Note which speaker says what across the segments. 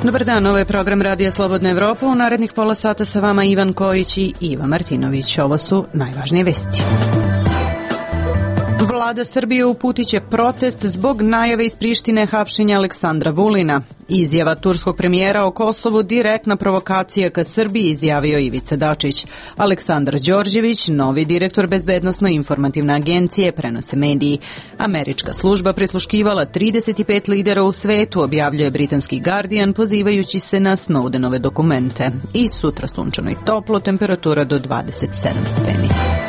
Speaker 1: Dobar dan, ovo je program Radija Slobodna Evropa. U narednih pola sata sa vama Ivan Kojić i Iva Martinović. Ovo su najvažnije vesti. Vlada Srbije uputit će protest zbog najave iz Prištine hapšenja Aleksandra Vulina. Izjava turskog premijera o Kosovu direktna provokacija ka Srbiji, izjavio Ivica Dačić. Aleksandar Đorđević, novi direktor Bezbednosno-informativne agencije, prenose mediji. Američka služba prisluškivala 35 lidera u svetu, objavljuje britanski Guardian, pozivajući se na Snowdenove dokumente. I sutra sunčano i toplo, temperatura do 27 stepeni.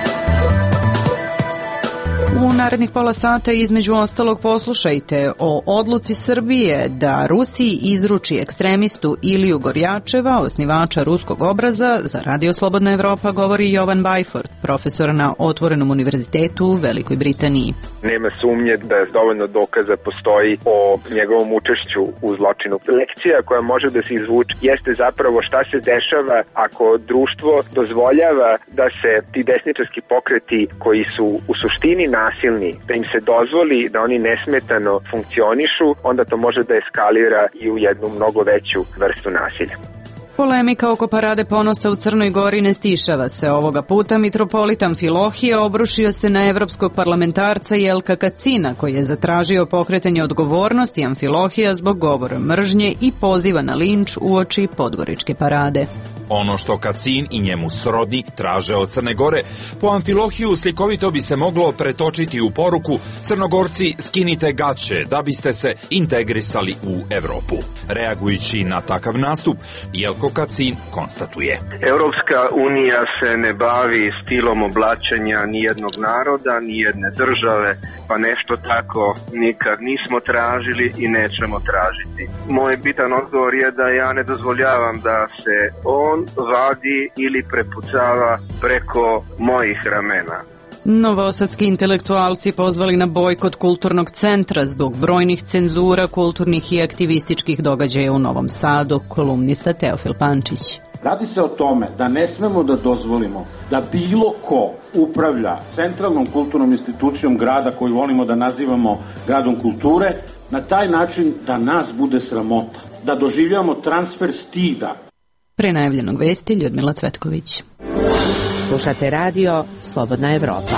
Speaker 1: U narednih pola sata između ostalog poslušajte o odluci Srbije da Rusiji izruči ekstremistu Iliju Gorjačeva, osnivača Ruskog obraza. Za Radio Slobodna Evropa govori Jovan Bajford, profesor na Otvorenom univerzitetu u Velikoj Britaniji.
Speaker 2: Nema sumnje da dovoljno dokaza postoji o njegovom učešću u zločinu. Lekcija koja može da se izvuče jeste zapravo šta se dešava ako društvo dozvoljava da se ti desničarski pokreti koji su u suštini nasilni, da im se dozvoli da oni nesmetano funkcionišu, onda to može da eskalira i u jednu mnogo veću vrstu nasilja.
Speaker 1: Polemika oko parade ponosa u Crnoj Gori ne stišava se. Ovoga puta mitropolit Amfilohije obrušio se na evropskog parlamentarca Jelka Kacina, koji je zatražio pokretanje odgovornosti Amfilohija zbog govora mržnje i poziva na linč uoči podgoričke parade.
Speaker 3: Ono što Kacin i njemu srodnik traže od Crne Gore, po Amfilohiju slikovito bi se moglo pretočiti u poruku: Crnogorci, skinite gaće da biste se integrisali u Evropu. Reagujući na takav nastup, Jelko Kacin konstatuje:
Speaker 4: Evropska unija se ne bavi stilom oblačenja nijednog naroda, nijedne države, pa nešto tako nikad nismo tražili i nećemo tražiti. Moj bitan odgovor je da ja ne dozvoljavam da se on vadi ili prepucava preko mojih ramena.
Speaker 1: Novosadski intelektualci pozvali na bojkot kulturnog centra zbog brojnih cenzura kulturnih i aktivističkih događaja u Novom Sadu, kolumnista Teofil Pančić.
Speaker 5: Radi se o tome da ne smemo da dozvolimo da bilo ko upravlja centralnom kulturnom institucijom grada koju volimo da nazivamo gradom kulture, na taj način da nas bude sramota, da doživljamo transfer stida.
Speaker 1: Pre najavljenog vesti Ljudmila Cvetković.
Speaker 6: Slušate radio Slobodna Evropa.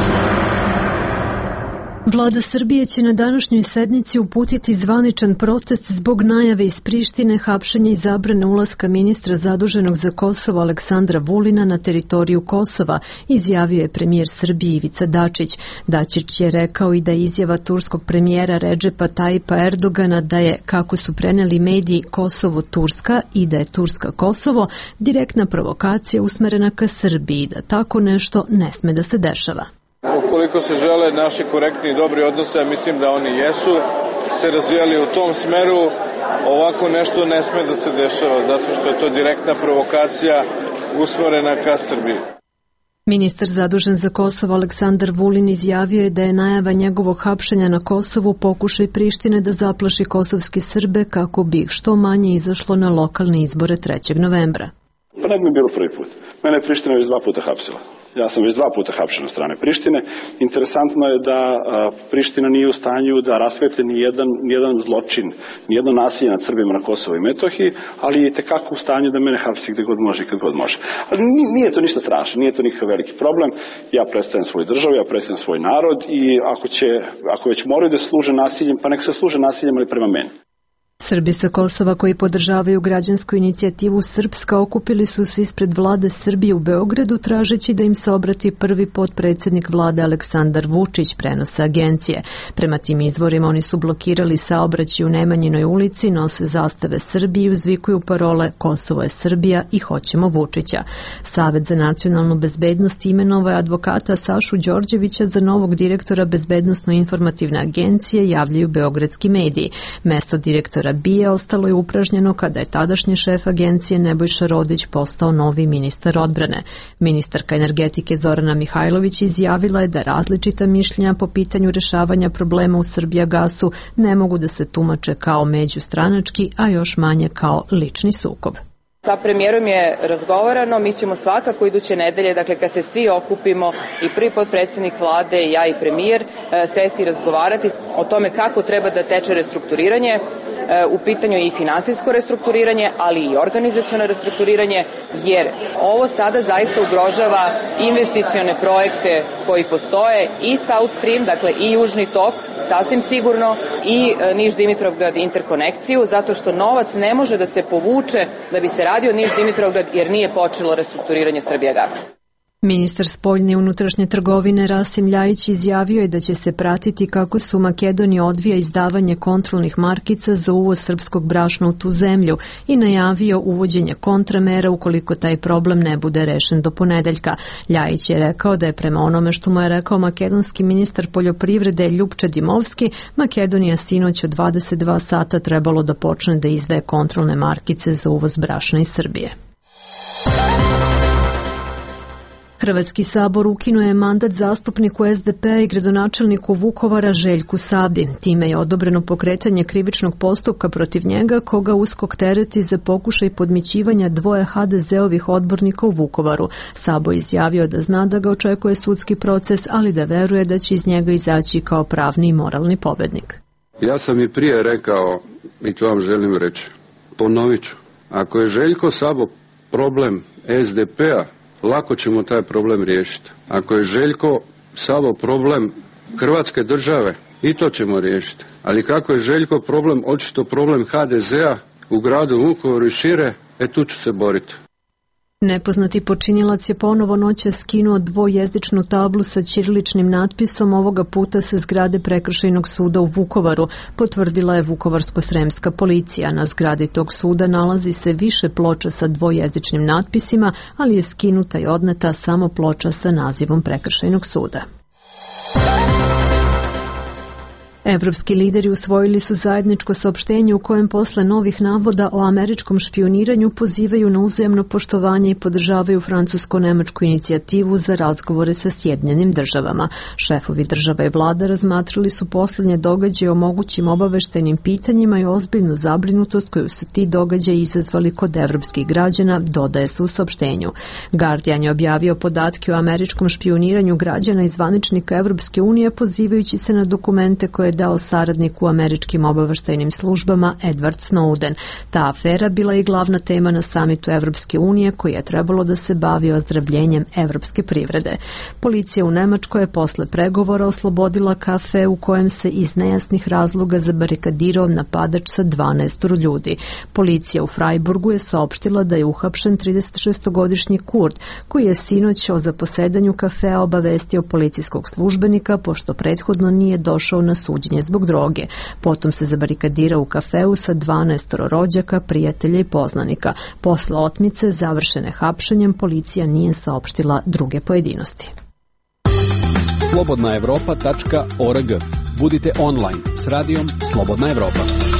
Speaker 7: Vlada Srbije će na današnjoj sednici uputiti zvaničan protest zbog najave iz Prištine hapšenja i zabrane ulaska ministra zaduženog za Kosovo Aleksandra Vulina na teritoriju Kosova, izjavio je premijer Srbije Ivica Dačić. Dačić je rekao i da je izjava turskog premijera Redžepa Tajipa Erdogana da je, kako su preneli mediji, Kosovo Turska i da je Turska Kosovo direktna provokacija usmerena ka Srbiji, da tako nešto ne sme da se dešava.
Speaker 8: Ukoliko se žele naši korektni i dobri odnose, a mislim da oni jesu, se razvijali u tom smeru, ovako nešto ne sme da se dešava, zato što je to direktna provokacija usmerena ka Srbiji.
Speaker 7: Ministar zadužen za Kosovo Aleksandar Vulin izjavio je da je najava njegovog hapšenja na Kosovu pokušaj Prištine da zaplaši kosovske Srbe kako bi ih što manje izašlo na lokalne izbore 3. novembra.
Speaker 9: Pa ne bi mi bilo prvi put. Mene je Priština već 2 puta hapsila. Ja sam već 2 puta hapšen od strane Prištine. Interesantno je da Priština nije u stanju da rasvetlje nijedan zločin, nijedno nasilje nad Srbima na Kosovo i Metohiji, ali je tekako u stanju da mene hapsi gde god može i kad god može. Ali nije to ništa strašno, nije to nikakav veliki problem. Ja predstavljam svoju državu, ja predstavljam svoj narod i ako već moraju da služe nasiljem, pa neka se služe nasiljem, ali prema meni.
Speaker 7: Srbi sa Kosova koji podržavaju građansku inicijativu Srpska okupili su se ispred vlade Srbije u Beogradu tražeći da im se obrati prvi potpredsjednik vlade Aleksandar Vučić, prenose agencije. Prema tim izvorima oni su blokirali saobraćaj u Nemanjinoj ulici, nose zastave Srbije i uzvikuju parole Kosovo je Srbija i hoćemo Vučića. Savet za nacionalnu bezbednost imenovao je advokata Sašu Đorđevića za novog direktora Bezbednosno-informativne agencije, javljaju beogradski mediji. Mesto direktora BIA ostalo je upražnjeno kada je tadašnji šef agencije Nebojša Rodić postao novi ministar odbrane. Ministarka energetike Zorana Mihajlović izjavila je da različita mišljenja po pitanju rešavanja problema u Srbijagasu ne mogu da se tumače kao međustranački, a još manje kao lični sukob.
Speaker 10: Sa premijerom je razgovarano, mi ćemo svakako iduće nedelje, dakle kad se svi okupimo, i prvi potpredsjednik vlade, i ja i premijer, sesti i razgovarati o tome kako treba da teče restrukturiranje. u pitanju i finansijsko restrukturiranje, ali i organizaciono restrukturiranje, jer ovo sada zaista ugrožava investicione projekte koji postoje i South Stream, dakle i Južni tok, sasvim sigurno, i Niš-Dimitrovgrad interkonekciju, zato što novac ne može da se povuče da bi se radio Niš-Dimitrovgrad jer nije počelo restrukturiranje Srbijagasa.
Speaker 7: Ministar spoljne i unutrašnje trgovine Rasim Ljajić izjavio je da će se pratiti kako se u Makedoniji odvija izdavanje kontrolnih markica za uvoz srpskog brašna u tu zemlju i najavio uvođenje kontramera ukoliko taj problem ne bude rešen do ponedeljka. Ljajić je rekao da je prema onome što mu je rekao makedonski ministar poljoprivrede Ljupče Dimovski, Makedonija sinoć od 22 sata trebalo da počne da izdaje kontrolne markice za uvoz brašna iz Srbije. Hrvatski sabor ukinuo je mandat zastupniku SDP-a i gradonačelniku Vukovara Željku Sabi. Time je odobreno pokretanje krivičnog postupka protiv njega, koga USKOK tereti za pokušaj podmićivanja dvoje HDZ-ovih odbornika u Vukovaru. Sabo izjavio da zna da ga očekuje sudski proces, ali da veruje da će iz njega izaći kao pravni i moralni pobednik.
Speaker 11: Ja sam i prije rekao, i to vam želim reći, ponovit ću. Ako je Željko Sabo problem SDP-a, lako ćemo taj problem riješiti. Ako je Željko Sabo problem Hrvatske države, i to ćemo riješiti. Ali kako je Željko problem, očito problem HDZ-a u gradu Vukovaru i šire, tu ću se boriti.
Speaker 7: Nepoznati počinilac je ponovo noćas skinuo dvojezičnu tablu sa ćiriličnim natpisom, ovoga puta sa zgrade Prekršajnog suda u Vukovaru, potvrdila je Vukovarsko-sremska policija. Na zgradi tog suda nalazi se više ploča sa dvojezičnim natpisima, ali je skinuta i odneta samo ploča sa nazivom Prekršajnog suda. Evropski lideri usvojili su zajedničko saopštenje u kojem posle novih navoda o američkom špijuniranju pozivaju na uzajamno poštovanje i podržavaju francusko-nemačku inicijativu za razgovore sa Sjedinjenim državama. Šefovi država i vlada razmatrali su poslednje događaje o mogućim obaveštajnim pitanjima i ozbiljnu zabrinutost koju su ti događaji izazvali kod evropskih građana, dodaje se u saopštenju. Guardian je objavio podatke o američkom špijuniranju građana i zvaničnika Evropske unije, pozivajući se na dokumente koje dao saradnik u američkim obaveštajnim službama Edward Snowden. Ta afera bila je glavna tema na samitu Evropske unije koji je trebalo da se bavi ozdravljenjem evropske privrede. Policija u Nemačkoj je posle pregovora oslobodila kafe u kojem se iz nejasnih razloga zabarikadirao napadač sa 12 ljudi. Policija u Freiburgu je saopštila da je uhapšen 36-godišnji Kurd, koji je sinoć o zaposedanju kafea obavestio policijskog službenika pošto prethodno nije došao na suđenje zbog droge. Potom se zabarikadirao u kafeu sa 12 rođaka, prijatelja i poznanika. Posle otmice, završene hapšenjem, policija nije saopštila druge pojedinosti.
Speaker 12: slobodnaevropa.org. Budite online s radijom Slobodna Evropa.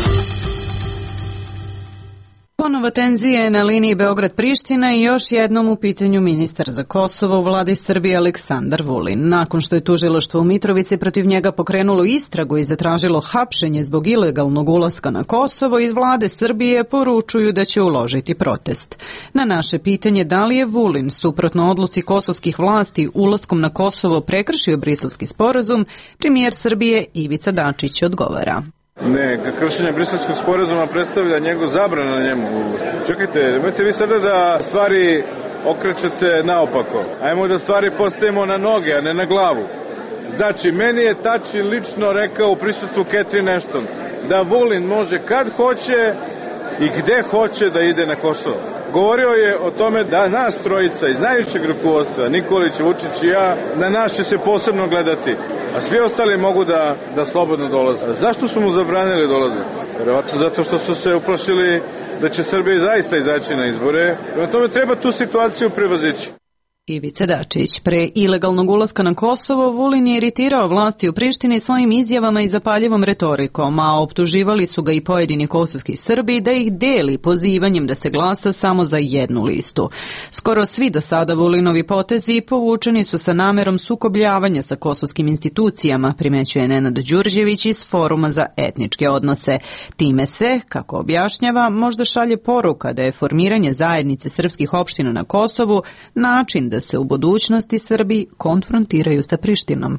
Speaker 1: Ponovo tenzije na liniji Beograd-Priština i još jednom u pitanju ministar za Kosovo u vladi Srbije Aleksandar Vulin. Nakon što je tužilaštvo u Mitrovici protiv njega pokrenulo istragu i zatražilo hapšenje zbog ilegalnog ulaska na Kosovo, iz vlade Srbije poručuju da će uložiti protest. Na naše pitanje da li je Vulin suprotno odluci kosovskih vlasti ulaskom na Kosovo prekršio Briselski sporazum, premijer Srbije Ivica Dačić odgovara.
Speaker 8: Ne, kršenje Briselskog sporazuma predstavlja njegov zabrana na njemu. Čekajte, nemojte vi sada da stvari okrećete naopako. Ajmo da stvari postavimo na noge, a ne na glavu. Znači, meni je Tači lično rekao u prisustvu Catherine Ashton da Vulin može kad hoće i gde hoće da ide na Kosovo. Govorio je o tome da nas trojica iz najvišeg rukovodstva, Nikolić, Vučić i ja, na nas će se posebno gledati, a svi ostali mogu da slobodno dolaze. Zašto su mu zabranili dolazak? Verovatno zato što su se uplašili da će Srbija zaista izaći na izbore. Prema tome treba tu situaciju prevazići.
Speaker 1: Ivica Dačić. Pre ilegalnog ulaska na Kosovo, Vulin je iritirao vlasti u Prištini svojim izjavama i zapaljivom retorikom, a optuživali su ga i pojedini kosovski Srbi da ih deli pozivanjem da se glasa samo za jednu listu. Skoro svi do sada Vulinovi potezi povučeni su sa namerom sukobljavanja sa kosovskim institucijama, primećuje Nenad Đurđević iz Foruma za etničke odnose. Time se, kako objašnjava, možda šalje poruka da je formiranje zajednice srpskih opština na Kosovu način da se u budućnosti Srbi konfrontiraju sa Prištinom.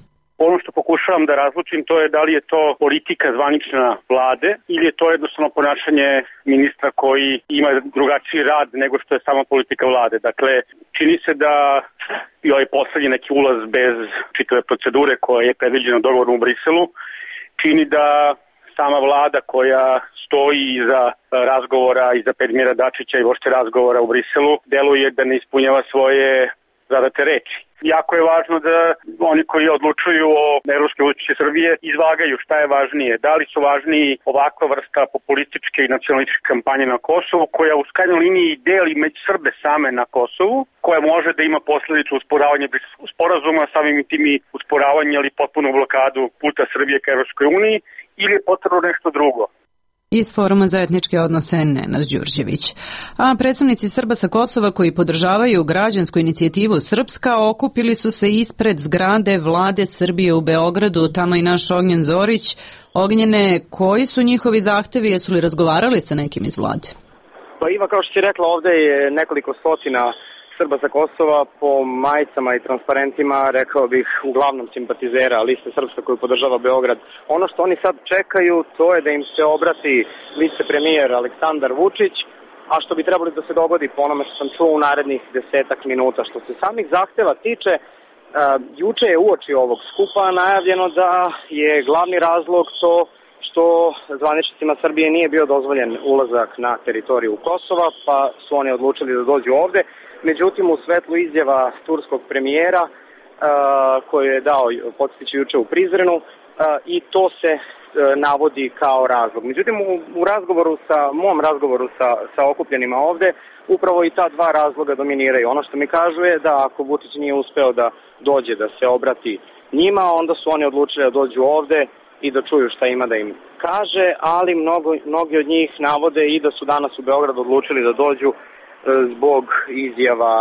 Speaker 13: Ono što pokušavam da razlučim to je da li je to politika zvanična vlade ili je to jednostavno ponašanje ministra koji ima drugačiji rad nego što je sama politika vlade. Dakle, čini se da i ovaj poslednji neki ulaz bez čitave procedure koja je predviđena dogovorom u Briselu čini da sama vlada koja stoji iza razgovora, iza premijera Dačića i uopšte razgovora u Briselu, deluje da ne ispunjava svoje zadate reči. Jako je važno da oni koji odlučuju o evropskoj budućnosti Srbije izvagaju šta je važnije. Da li su važniji ovakva vrsta populističke i nacionalističke kampanje na Kosovu, koja u krajnjoj liniji deli među Srbe same na Kosovu, koja može da ima posledicu usporavanja sporazuma, samim tim i usporavanje ili potpunu blokadu puta Srbije ka Evropskoj uniji, ili je potrebno nešto drugo.
Speaker 1: Iz Foruma za etničke odnose Nenad Đurđević. A predstavnici Srba sa Kosova koji podržavaju građansku inicijativu Srpska okupili su se ispred zgrade Vlade Srbije u Beogradu, tamo i naš Ognjen Zorić. Ognjene, koji su njihovi zahtevi, jesu li razgovarali sa nekim iz vlade?
Speaker 14: Pa Iva, kao što si rekla, ovde je nekoliko stotina Srba sa Kosova po majicama i transparentima, rekao bih, uglavnom simpatizera liste Srpska koju podržava Beograd. Ono što oni sad čekaju, to je da im se obrati vicepremijer Aleksandar Vučić, a što bi trebali da se dogodi po onome što sam čuo u narednih 10 minuta. Što se samih zahteva tiče, juče je uoči ovog skupa najavljeno da je glavni razlog to što zvaničnicima Srbije nije bio dozvoljen ulazak na teritoriju Kosova, pa su oni odlučili da dođu ovde. Međutim, u svetlu izjava turskog premijera koju je dao, podsjeću, juče u Prizrenu, i to se navodi kao razlog. Međutim, u mom razgovoru sa okupljenima ovde, upravo i ta dva razloga dominiraju. Ono što mi kažu je da ako Vučić nije uspeo da dođe, da se obrati njima, onda su oni odlučili da dođu ovde i da čuju šta ima da im kaže, ali mnogi od njih navode i da su danas u Beogradu odlučili da dođu zbog izjava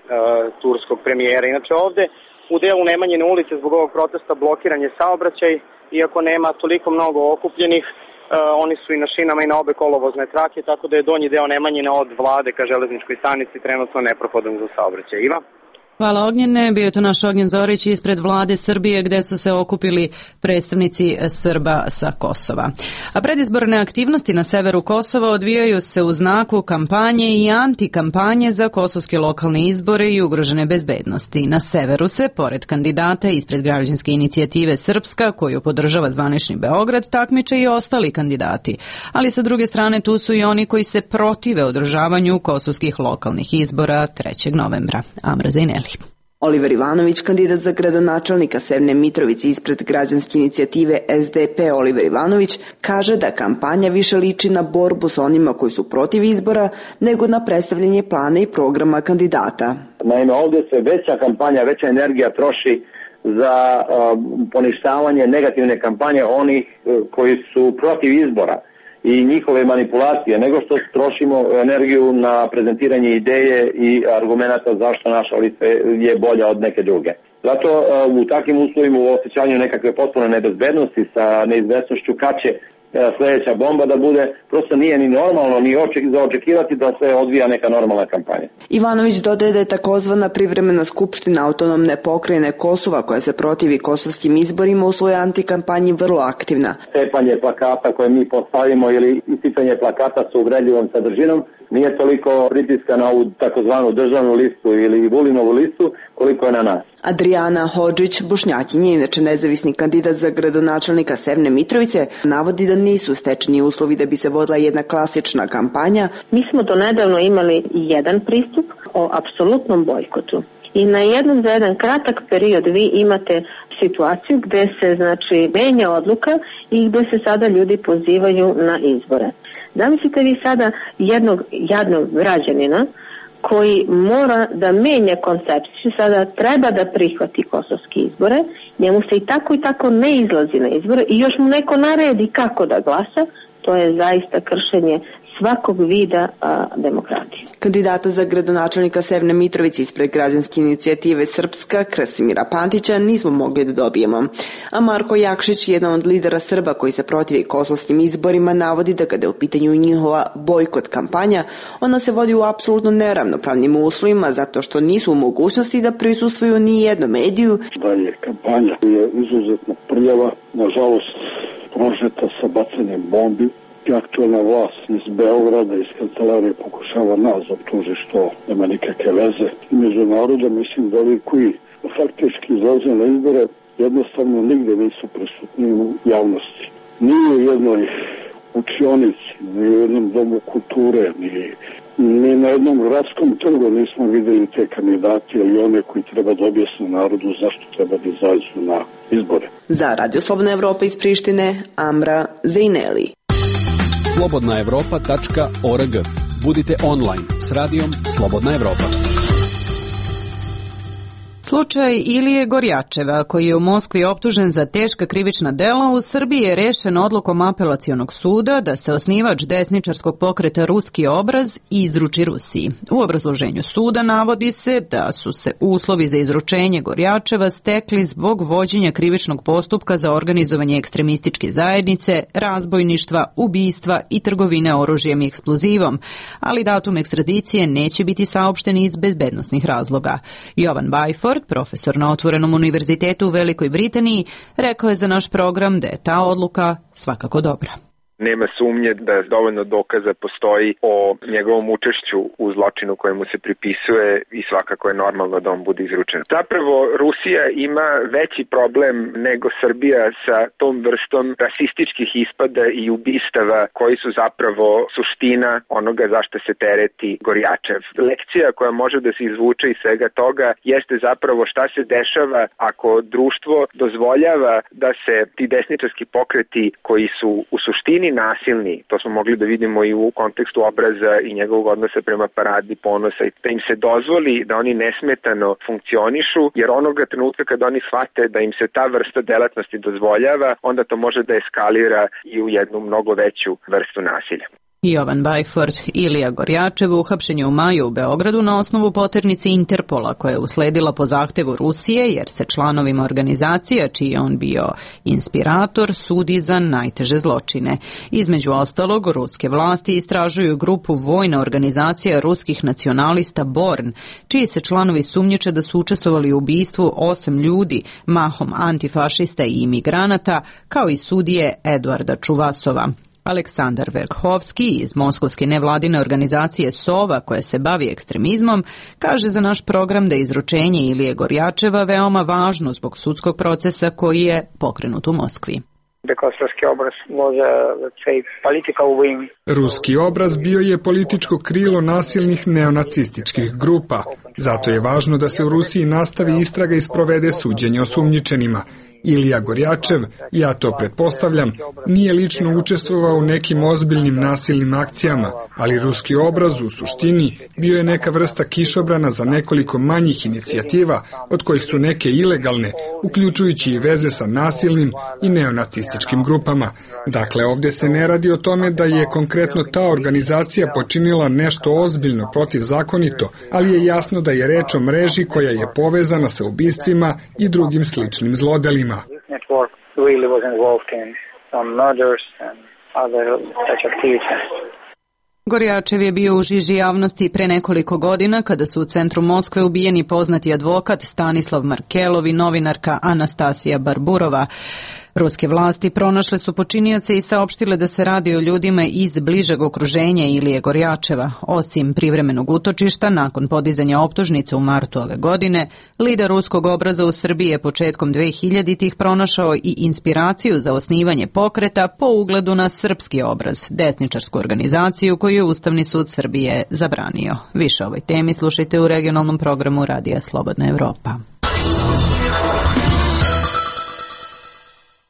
Speaker 14: turskog premijera. Inače ovde u delu Nemanjine ulice zbog ovog protesta blokiran je saobraćaj, iako nema toliko mnogo okupljenih, oni su i na šinama i na obe kolovozne trake, tako da je donji deo Nemanjine od Vlade ka železničkoj stanici trenutno neprohodan za saobraćaj. Iva?
Speaker 1: Hvala Ognjene, bio je to naš Ognjen Zorić ispred Vlade Srbije gde su se okupili predstavnici Srba sa Kosova. A predizborne aktivnosti na severu Kosova odvijaju se u znaku kampanje i antikampanje za kosovske lokalne izbore i ugrožene bezbednosti. Na severu se, pored kandidata ispred građanske inicijative Srpska, koju podržava zvanični Beograd, takmiče i ostali kandidati. Ali sa druge strane tu su i oni koji se protive održavanju kosovskih lokalnih izbora 3. novembra. Amra Zajneli.
Speaker 15: Oliver Ivanović, kandidat za gradonačelnika Severne Mitrovice ispred građanske inicijative SDP Oliver Ivanović, kaže da kampanja više liči na borbu sa onima koji su protiv izbora nego na predstavljanje plana i programa kandidata.
Speaker 16: Naime, ovdje se veća kampanja, veća energija troši za poništavanje negativne kampanje onih koji su protiv izbora i njihove manipulacije, nego što trošimo energiju na prezentiranje ideje i argumenta zašto naša lista je bolja od neke druge. Zato u takvim uslovima, u osjećanju nekakve potpune nebezbednosti sa neizvesnošću kad će sledeća bomba da bude, prosto nije ni normalno ni za očekivati da se odvija neka normalna kampanja.
Speaker 15: Ivanović dodaje da je takozvana privremena skupština autonomne pokrajine Kosova koja se protivi kosovskim izborima u svojoj antikampanji vrlo aktivna.
Speaker 16: Cepanje plakata koje mi postavimo ili isticanje plakata sa uvredljivom sadržinom nije toliko pritiska na ovu takozvanu državnu listu ili Vulinovu listu koliko je na nas.
Speaker 15: Adriana Hodžić, Bošnjakinja, inače nezavisni kandidat za gradonačelnika Severne Mitrovice, navodi da nisu stečeni uslovi da bi se vodila jedna klasična kampanja.
Speaker 17: Mi smo do nedavno imali jedan pristup o apsolutnom bojkotu. I za jedan kratak period vi imate situaciju gde se menja odluka i gde se sada ljudi pozivaju na izbore. Zamislite vi sada jednog jadnog građanina koji mora da menja koncepciju, sada treba da prihvati kosovske izbore, njemu se i tako ne izlazi na izbore i još mu neko naredi kako da glasa, to je zaista kršenje svakog vida demokratije.
Speaker 15: Kandidata za gradonačelnika Severne Mitrovice ispred građanske inicijative Srpska, Krasimira Pantića, nismo mogli da dobijemo. A Marko Jakšić, jedan od lidera Srba koji se protivi kosovskim izborima, navodi da kada je u pitanju njihova bojkot kampanja, ona se vodi u apsolutno neravnopravnim uslovima zato što nisu u mogućnosti da prisustvuju ni jednom mediju.
Speaker 18: Da je kampanja je izuzetno prljava, nažalost prožeta sa bacanjem bombi. I aktualna vlast iz Beograda, iz kancelarije pokušava nas optuži što nema nikakve veze. Među narodom, mislim da ovi koji faktički izlaze na izbore jednostavno nigde nisu prisutni u javnosti. Ni u jednoj učionici, ni u jednom domu kulture, ni na jednom gradskom trgu nismo videli te kandidate ili one koji treba da objasne narodu zašto treba da izađu na izbore.
Speaker 15: Za Radio Slobodna Evropa iz Prištine, Amra Zejneli.
Speaker 12: slobodnaevropa.org. Budite online s radijom Slobodna Evropa.
Speaker 1: Slučaj Ilije Gorjačeva, koji je u Moskvi optužen za teška krivična dela, u Srbiji je rešen odlukom apelacionog suda da se osnivač desničarskog pokreta Ruski obraz izruči Rusiji. U obrazloženju suda navodi se da su se uslovi za izručenje Gorjačeva stekli zbog vođenja krivičnog postupka za organizovanje ekstremističke zajednice, razbojništva, ubistva i trgovine oružjem i eksplozivom, ali datum ekstradicije neće biti saopšten iz bezbednosnih razloga. Jovan Bajford, profesor na Otvorenom univerzitetu u Velikoj Britaniji, rekao je za naš program da je ta odluka svakako dobra.
Speaker 2: Nema sumnje da dovoljno dokaza postoji o njegovom učešću u zločinu kojemu se pripisuje i svakako je normalno da on bude izručen. Zapravo Rusija ima veći problem nego Srbija sa tom vrstom rasističkih ispada i ubistava koji su zapravo suština onoga zašto se tereti Gorjačev. Lekcija koja može da se izvuče iz svega toga jeste zapravo šta se dešava ako društvo dozvoljava da se ti desničarski pokreti koji su u suštini nasilni, to smo mogli da vidimo i u kontekstu obraza i njegovog odnosa prema paradi ponosa, da im se dozvoli da oni nesmetano funkcionišu, jer onoga trenutka kad oni shvate da im se ta vrsta delatnosti dozvoljava, onda to može da eskalira i u jednu mnogo veću vrstu nasilja.
Speaker 1: Jovan Bajford. Ilija Gorjačev uhapšen je u maju u Beogradu na osnovu poternice Interpola koja je usledila po zahtevu Rusije jer se članovima organizacija čiji je on bio inspirator sudi za najteže zločine. Između ostalog, ruske vlasti istražuju grupu vojna organizacija ruskih nacionalista Born, čiji se članovi sumnjiče da su učestvovali u ubistvu 8 ljudi, mahom antifašista i imigranata, kao i sudije Eduarda Čuvasova. Aleksandar Verkhovski iz moskovske nevladine organizacije Sova koja se bavi ekstremizmom kaže za naš program da je izručenje Ilije Gorjačeva veoma važno zbog sudskog procesa koji je pokrenut u Moskvi.
Speaker 19: Ruski obraz bio je političko krilo nasilnih neonacističkih grupa. Zato je važno da se u Rusiji nastavi istraga i sprovede suđenje osumnjičenima. Ilija Gorjačev, ja to pretpostavljam, nije lično učestvovao u nekim ozbiljnim nasilnim akcijama, ali ruski obraz u suštini bio je neka vrsta kišobrana za nekoliko manjih inicijativa, od kojih su neke ilegalne, uključujući i veze sa nasilnim i neonacističkim grupama. Dakle, ovdje se ne radi o tome da je konkretno ta organizacija počinila nešto ozbiljno protivzakonito, ali je jasno da je reč o mreži koja je povezana sa ubistvima i drugim sličnim zlodelima.
Speaker 1: Gorjačev je bio u žiži javnosti pre nekoliko godina kada su u centru Moskve ubijeni poznati advokat Stanislav Markelov i novinarka Anastasija Barburova. Ruske vlasti pronašle su počinioce i saopštile da se radi o ljudima iz bližeg okruženja Ilije Gorjačeva. Osim privremenog utočišta, nakon podizanja optužnice u martu ove godine, lider ruskog obraza u Srbiji je početkom 2000-ih pronašao i inspiraciju za osnivanje pokreta po ugledu na srpski obraz, desničarsku organizaciju koju je Ustavni sud Srbije zabranio. Više o ovoj temi slušajte u regionalnom programu Radija Slobodna Evropa.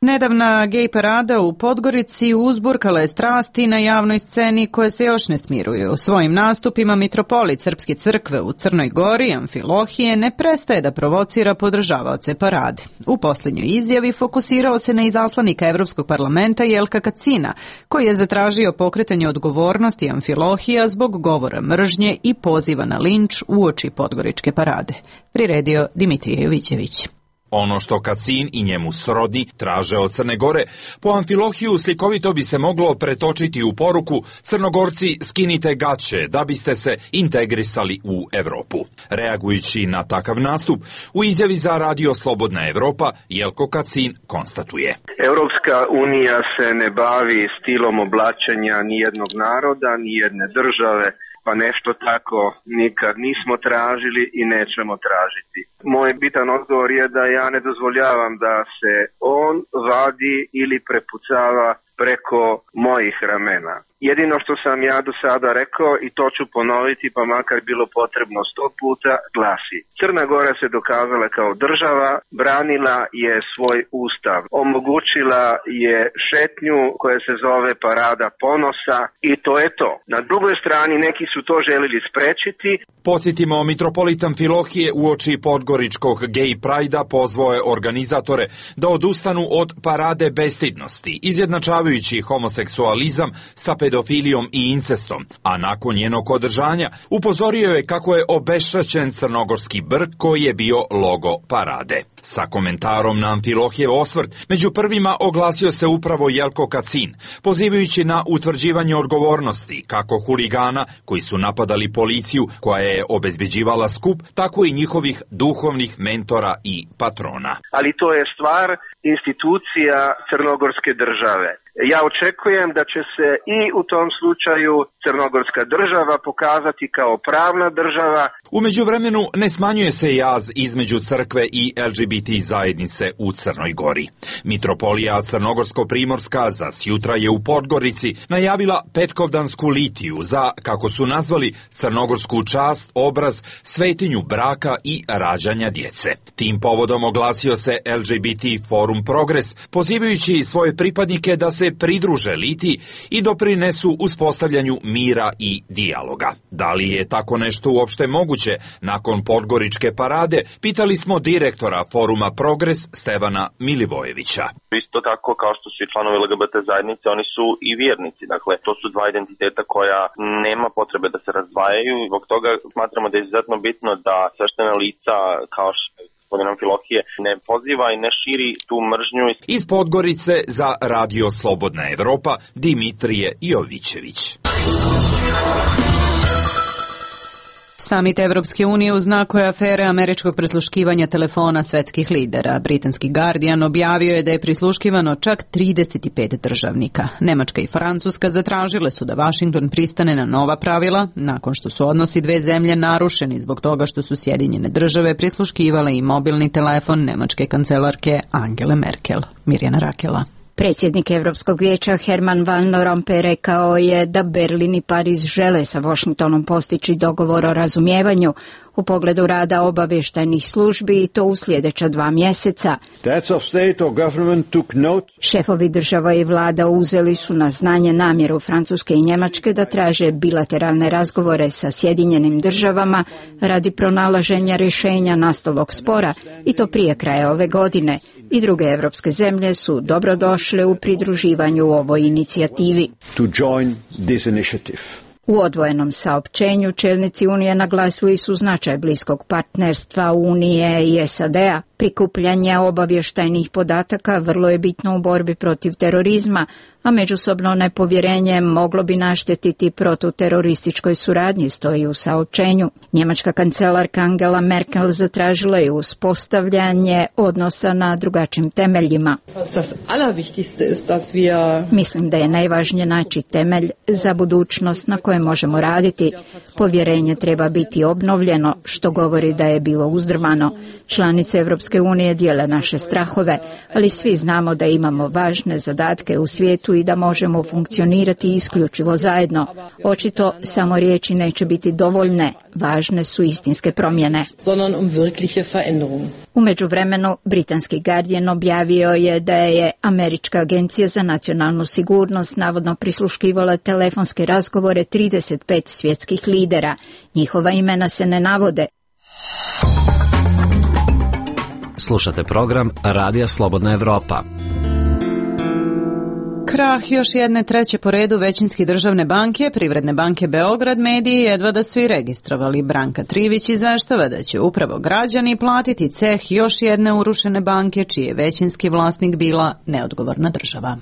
Speaker 1: Nedavna gej parada u Podgorici uzburkala je strasti na javnoj sceni koje se još ne smiruju. Svojim nastupima mitropolit Srpske crkve u Crnoj Gori, Amfilohije, ne prestaje da provocira podržavaoce parade. U posljednjoj izjavi fokusirao se na izaslanika Evropskog parlamenta Jelka Kacina, koji je zatražio pokretanje odgovornosti Amfilohija zbog govora mržnje i poziva na linč uoči podgoričke parade. Priredio Dimitrije Jovićević.
Speaker 3: Ono što Kacin i njemu srodni traže od Crne Gore, po Amfilohiju slikovito bi se moglo pretočiti u poruku: Crnogorci, skinite gaće da biste se integrisali u Evropu. Reagujući na takav nastup, u izjavi za Radio Slobodna Evropa, Jelko Kacin konstatuje:
Speaker 4: Europska unija se ne bavi stilom oblačenja nijednog naroda, nijedne države, pa nešto tako nikad nismo tražili i nećemo tražiti. Moj bitan odgovor je da ja ne dozvoljavam da se on vadi ili prepucava preko mojih ramena. Jedino što sam ja do sada rekao, i to ću ponoviti pa makar bilo potrebno 100 puta, glasi: Crna Gora se dokazala kao država, branila je svoj ustav, omogućila je šetnju koja se zove Parada ponosa i to je to. Na drugoj strani neki su to želili sprečiti.
Speaker 3: Podsjetimo, mitropolit Amfilohije uoči podgoričkog gej prajda pozvao je organizatore da odustanu od parade bestidnosti, izjednačavajući homoseksualizam sa pedofilijom i incestom, a nakon njenog održanja upozorio je kako je obešćaćen crnogorski brk koji je bio logo parade. Sa komentarom na Amfilohijev osvrt, među prvima oglasio se upravo Jelko Kacin, pozivajući na utvrđivanje odgovornosti kako huligana koji su napadali policiju koja je obezbeđivala skup, tako i njihovih duhovnih mentora i patrona.
Speaker 4: Ali to je stvar institucija crnogorske države. Ja očekujem da će se i u tom slučaju crnogorska država pokazati kao pravna država.
Speaker 3: U međuvremenu ne smanjuje se jaz između crkve i LGBT zajednice u Crnoj Gori. Mitropolija Crnogorsko-Primorska za sjutra je u Podgorici najavila petkovdansku litiju za, kako su nazvali, crnogorsku čast, obraz, svetinju braka i rađanja djece. Tim povodom oglasio se LGBT Forum Progres, pozivajući svoje pripadnike da se pridruže litiji i doprinesu uspostavljanju mira i dijaloga. Da li je tako nešto uopšte moguće nakon podgoričke parade, pitali smo direktora Foruma Progres Stevana Milivojevića.
Speaker 20: Isto tako kao što su i članovi LGBT zajednice, oni su i vjernici. Dakle, to su dva identiteta koja nema potrebe da se razdvajaju. Zbog toga smatramo da je izuzetno bitno da sveštena lica kao što gospodin Amfilohije ne poziva i ne širi tu mržnju.
Speaker 3: Iz Podgorice za Radio Slobodna Evropa, Dimitrije Jovićević.
Speaker 1: Samit Evropske unije u znaku je afere američkog prisluškivanja telefona svetskih lidera. Britanski Guardian objavio je da je prisluškivano čak 35 državnika. Nemačka i Francuska zatražile su da Washington pristane na nova pravila, nakon što su odnosi dve zemlje narušeni zbog toga što su Sjedinjene države prisluškivale i mobilni telefon nemačke kancelarke Angele Merkel. Mirjana Rakela.
Speaker 21: Predsjednik Europskog vijeća Herman Van Rompuy rekao je da Berlin i Pariz žele sa Washingtonom postići dogovor o razumijevanju u pogledu rada obavještajnih službi i to u sljedeća 2 mjeseca. Šefovi država i vlada uzeli su na znanje namjeru Francuske i Njemačke da traže bilateralne razgovore sa Sjedinjenim državama radi pronalaženja rješenja nastalog spora i to prije kraja ove godine. I druge evropske zemlje su dobrodošle u pridruživanju ovoj inicijativi. U odvojenom saopćenju čelnici Unije naglasili su značaj bliskog partnerstva Unije i SAD-a. Prikupljanje obavještajnih podataka vrlo je bitno u borbi protiv terorizma, a međusobno nepovjerenje moglo bi naštetiti protuterorističkoj suradnji, stoji u saopćenju. Njemačka kancelarka Angela Merkel zatražila je uspostavljanje odnosa na drugačijim temeljima. Mislim da je najvažnije naći temelj za budućnost na kojem možemo raditi. Povjerenje treba biti obnovljeno, što govori da je bilo uzdrmano. Članice Evropske Evropske unije dijele naše strahove, ali svi znamo da imamo važne zadatke u svijetu i da možemo funkcionirati isključivo zajedno. Očito samo riječi neće biti dovoljne, važne su istinske promjene. U međuvremenu, britanski Guardian objavio je da je Američka agencija za nacionalnu sigurnost navodno prisluškivala telefonske razgovore 35 svjetskih lidera. Njihova imena se ne navode.
Speaker 5: Slušate program Radija Slobodna Evropa.
Speaker 1: Krah još jedne treće po redu većinski državne banke, Privredne banke Beograd, mediji jedva da su i registrovali. Branka Trivić izveštava da će upravo građani platiti ceh još jedne urušene banke, čiji je većinski vlasnik bila neodgovorna država.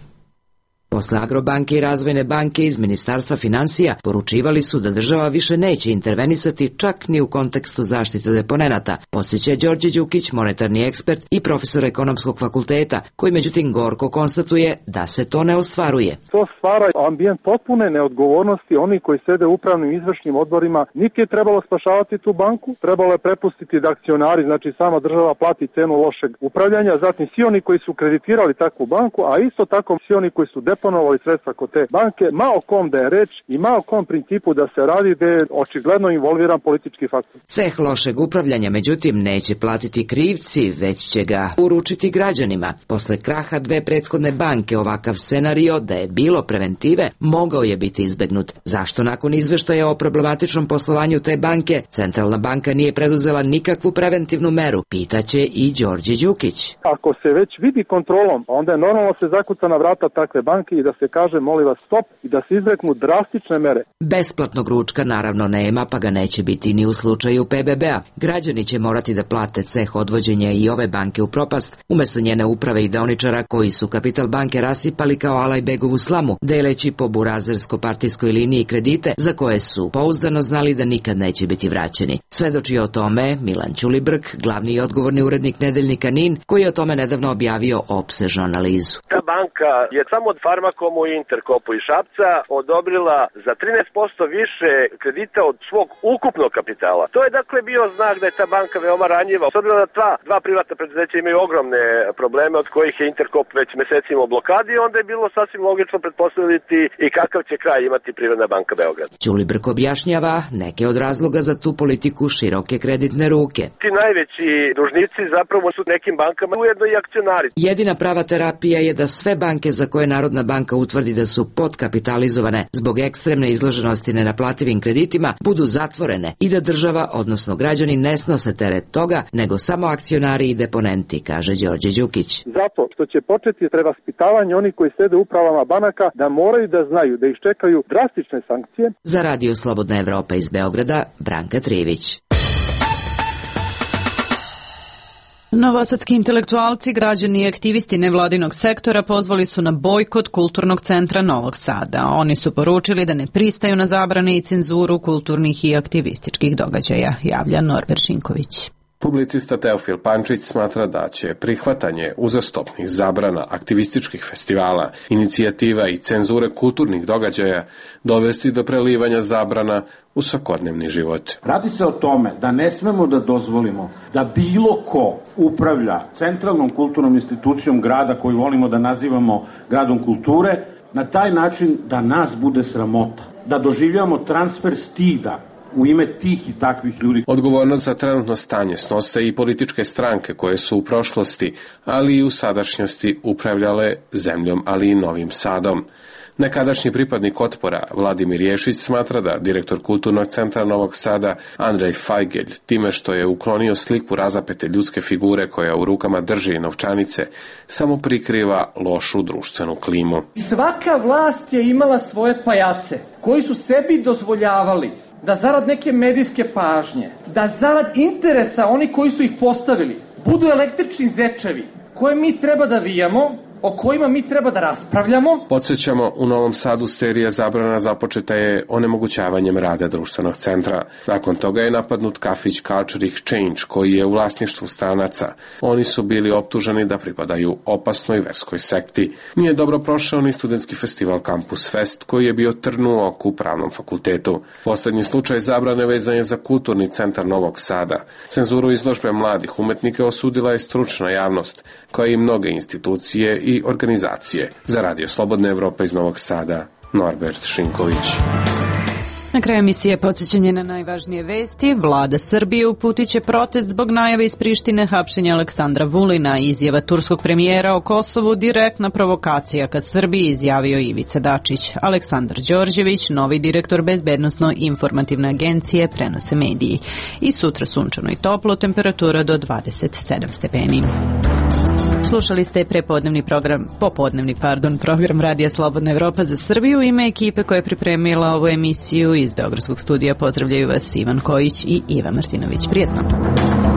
Speaker 22: Posle Agrobanke i Razvojne banke iz Ministarstva finansija poručivali su da država više neće intervenisati čak ni u kontekstu zaštite deponenata, podsjeća Đorđe Đukić, monetarni ekspert i profesor ekonomskog fakulteta, koji međutim gorko konstatuje da se to ne ostvaruje.
Speaker 23: To stvara ambijent potpune neodgovornosti oni koji sede u upravnim izvršnim odborima. Niti je trebalo spašavati tu banku, trebalo je prepustiti da akcionari, znači sama država plati cenu lošeg upravljanja, zatim svi oni koji su kreditirali takvu banku, a isto tako svi oni koji su deponovali sredstva kod te banke, ma o kom da je reč i ma o kom principu da se radi, da je očigledno involviran politički faktor.
Speaker 22: Ceh lošeg upravljanja, međutim, neće platiti krivci, već će ga uručiti građanima. Posle kraha dve prethodne banke, ovakav scenario da je bilo preventive mogao je biti izbegnut. Zašto nakon izveštaja o problematičnom poslovanju te banke Centralna banka nije preduzela nikakvu preventivnu meru, pitaće i Đorđe Đukić.
Speaker 23: Ako se već vidi kontrolom, onda je normalno se zakuca na vrata takve banke i da se kaže molim vas stop i da se izreknu drastične mere.
Speaker 22: Besplatnog ručka naravno nema, pa ga neće biti ni u slučaju PBB-a. Građani će morati da plate ceh odvođenja i ove banke u propast, umesto njene uprave i deoničara koji su kapital banke rasipali kao Alajbegovu slamu, deleći po burazersko-partijskoj liniji kredite za koje su pouzdano znali da nikad neće biti vraćeni. Svedoči o tome Milan Ćulibrk, glavni i odgovorni urednik nedeljnika NIN, koji je o tome nedavno objavio opsežnu analizu.
Speaker 24: Ta banka je samo od Farmakomu i Interkopu i Šapca odobrila za 13% više kredita od svog ukupnog kapitala. To je dakle bio znak da je ta banka veoma ranjiva. S obzirom da dva privatna preduzeća imaju ogromne probleme od kojih je Interkop već mesecima u blokadi, onda je bilo sasvim logično pretpostaviti i kakav će kraj imati Privredna banka Beograd.
Speaker 22: Ćulibrk objašnjava neke od razloga za tu politiku široke kreditne ruke.
Speaker 24: Ti najveći dužnici zapravo su nekim bankama ujedno i akcionari.
Speaker 22: Jedina prava terapija je da sve banke za koje Narodna banka utvrdi da su podkapitalizovane zbog ekstremne izloženosti nenaplativim kreditima budu zatvorene i da država, odnosno građani, ne snose teret toga, nego samo akcionari i deponenti, kaže Đorđe Đukić.
Speaker 23: Zato što će početi prevaspitavanje oni koji sede u upravama banaka da moraju da znaju da ih čekaju drastične sankcije.
Speaker 22: Za Radio Slobodna Evropa iz Beograda, Branka Trivić.
Speaker 1: Novosadski intelektualci, građani i aktivisti nevladinog sektora pozvali su na bojkot Kulturnog centra Novog Sada. Oni su poručili da ne pristaju na zabrane i cenzuru kulturnih i aktivističkih događaja, javlja Norber Šinković.
Speaker 25: Publicista Teofil Pančić smatra da će prihvatanje uzastopnih zabrana aktivističkih festivala, inicijativa i cenzure kulturnih događaja dovesti do prelivanja zabrana u svakodnevni život.
Speaker 26: Radi se o tome da ne smemo da dozvolimo da bilo ko upravlja centralnom kulturnom institucijom grada koju volimo da nazivamo gradom kulture, na taj način da nas bude sramota, da doživljamo transfer stida u ime tih i takvih ljudi.
Speaker 25: Odgovornost za trenutno stanje snose i političke stranke koje su u prošlosti, ali i u sadašnjosti upravljale zemljom, ali i Novim Sadom. Nekadašnji pripadnik Otpora Vladimir Ješić smatra da direktor Kulturnog centra Novog Sada Andrej Fajgelj time što je uklonio sliku razapete ljudske figure koja u rukama drži novčanice samo prikriva lošu društvenu klimu.
Speaker 27: Svaka vlast je imala svoje pajace koji su sebi dozvoljavali da zarad neke medijske pažnje, da zarad interesa oni koji su ih postavili, budu električni zečevi koje mi treba da vijamo o kojima mi treba da raspravljamo.
Speaker 25: Podsjećamo, u Novom Sadu serija zabrana započeta je onemogućavanjem rada društvenog centra. Nakon toga je napadnut kafić Culture Exchange, koji je u vlasništvu stranaca. Oni su bili optuženi da pripadaju opasnoj verskoj sekti. Nije dobro prošao ni studentski festival Campus Fest, koji je bio trn u oku u Pravnom fakultetu. Poslednji slučaj zabrane vezan je za Kulturni centar Novog Sada. Cenzuru izložbe mladih umetnika osudila je stručna javnost, kao i mnoge institucije i organizacije. Za Radio Slobodna Evropa iz Novog Sada, Norbert Šinković.
Speaker 1: Na kraju emisije podsjećanje na najvažnije vesti. Vlada Srbije uputiće protest zbog najave iz Prištine hapšenja Aleksandra Vulina. Izjava turskog premijera o Kosovu direktna provokacija ka Srbiji, izjavio Ivica Dačić. Aleksandar Đorđević, novi direktor Bezbednosno-informativne agencije, prenose mediji. I sutra sunčano i toplo, temperatura do 27 stepeni. Slušali ste popodnevni program Radija Slobodna Evropa za Srbiju. U ime ekipe koja je pripremila ovu emisiju iz Beogradskog studija pozdravljaju vas Ivan Kojić i Iva Martinović. Prijetno!